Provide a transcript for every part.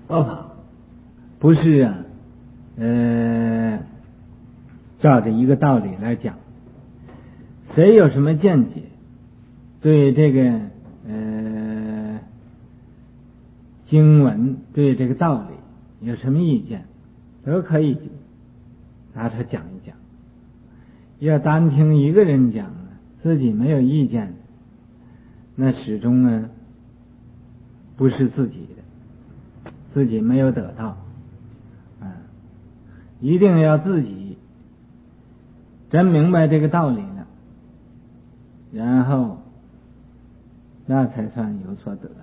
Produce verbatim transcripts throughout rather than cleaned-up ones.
说法不是啊，呃，照着一个道理来讲，谁有什么见解，对这个呃经文，对这个道理有什么意见，都可以拿出讲一讲。要单听一个人讲，自己没有意见，那始终呢不是自己的，自己没有得到。啊，一定要自己真明白这个道理了，然后那才算有所得。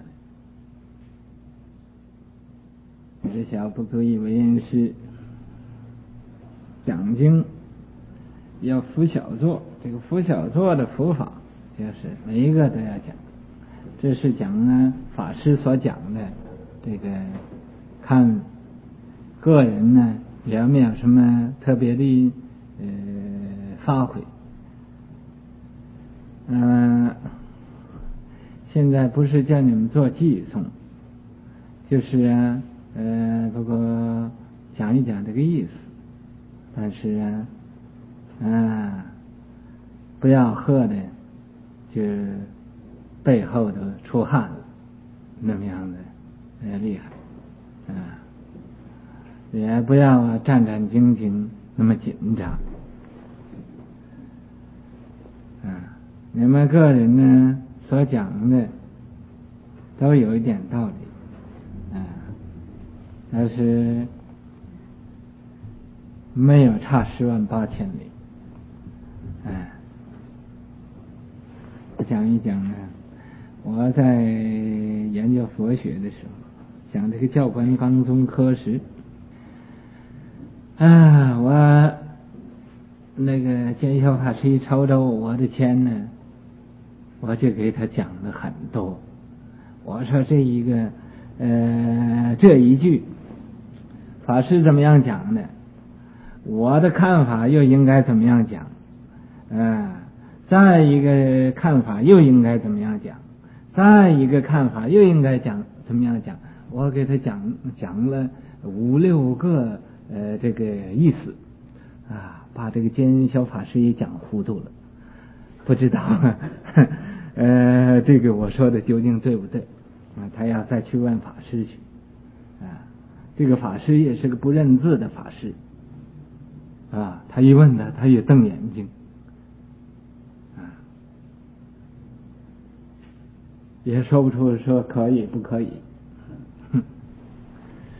知晓不足以为人师，讲经要辅小作，这个辅小作的辅法就是每一个都要讲。这是讲呢法师所讲的，这个看个人呢有没有什么特别的呃发挥。嗯、呃，现在不是叫你们做寄诵，就是啊呃，不过讲一讲这个意思，但是啊，啊，不要喝的就背后都出汗了，那么样的呃厉害啊，也不要战战兢兢那么紧张啊。你们个人呢所讲的都有一点道理啊，但是没有差十万八千里。哎，讲一讲呢，我在研究佛学的时候，讲这个教官纲宗科时，啊，我那个见小法师一抽着我的签呢，我就给他讲了很多。我说这一个呃这一句法师怎么样讲的，我的看法又应该怎么样讲，呃再一个看法又应该怎么样讲，再一个看法又应该讲怎么样讲，我给他讲讲了五六个呃这个意思啊，把这个监小法师也讲糊涂了，不知道呃这个我说的究竟对不对啊？他要再去问法师去啊，这个法师也是个不认字的法师啊，他一问他，他也瞪眼睛啊，也说不出说可以不可以